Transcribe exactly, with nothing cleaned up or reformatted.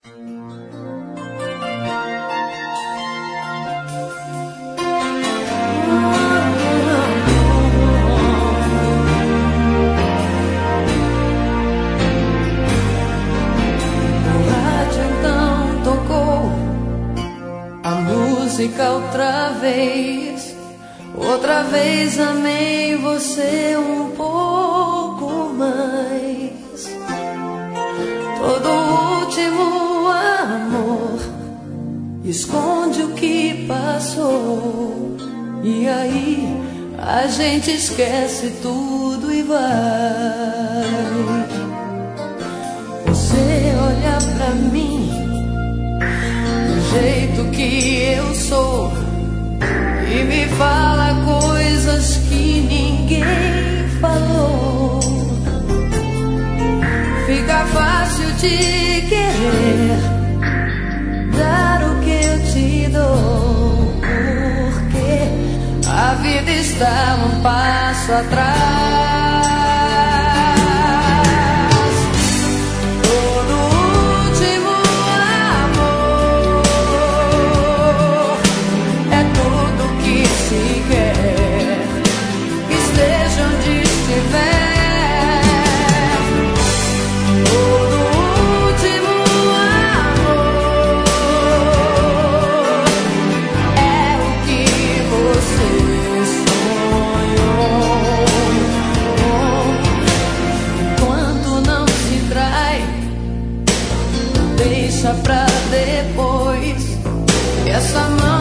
Música outra vez, outra vez amei você um pouco mais. Todo último amor esconde o que passou, e aí a gente esquece tudo e vai. Você olha pra mim do jeito que eu sou e me fala coisas que ninguém falou. Fica fácil de querer dar o que eu te dou, porque a vida está um passo atrás. Deixa pra depois, essa mão